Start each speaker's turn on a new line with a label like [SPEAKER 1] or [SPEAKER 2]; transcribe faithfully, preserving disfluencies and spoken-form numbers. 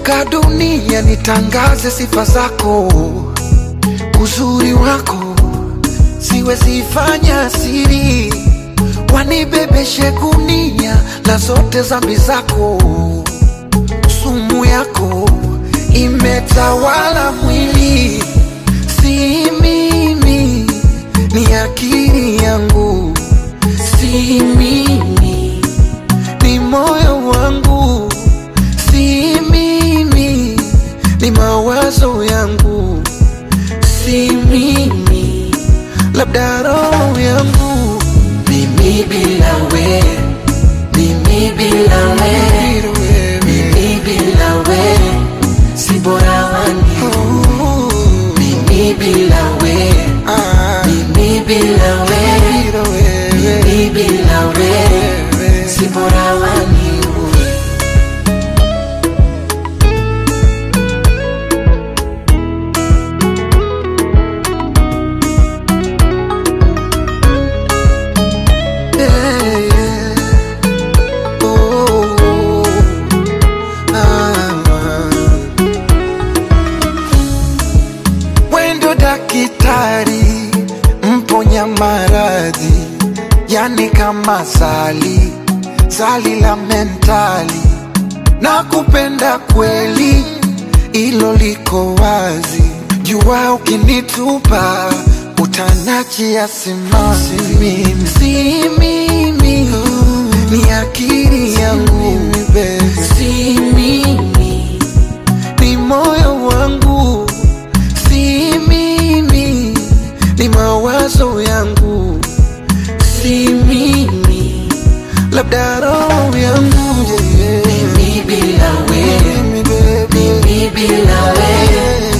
[SPEAKER 1] nikizunguka dunia nitangaze sifa zako, uzuri wako siwezi fanya siri, wanibebeshe gunia la zote zambi zako, sumu yako imetawala mwili, si mimi ni akili yangu, si mimi ni moyo wangu, si mimi ni mawazo yangu, si mimi labda roho yangu. Mimi bila we, mimi bila we, mimi bila we si bora wani. Mimi bila we, mimi bila we, mimi bila we si bora wani. Daktari mponya maradhi, yani kama zali zali la mentali, na kupenda kweli ilo liko wazi, jua ukinitupa utanachia simanzi. Mimi si mimi ni akili yangu, si mimi ni moyo wangu, si mimi ni mawazo yangu, si mimi labda roho yangu. Yeah. Mimi bila we, mimi bila we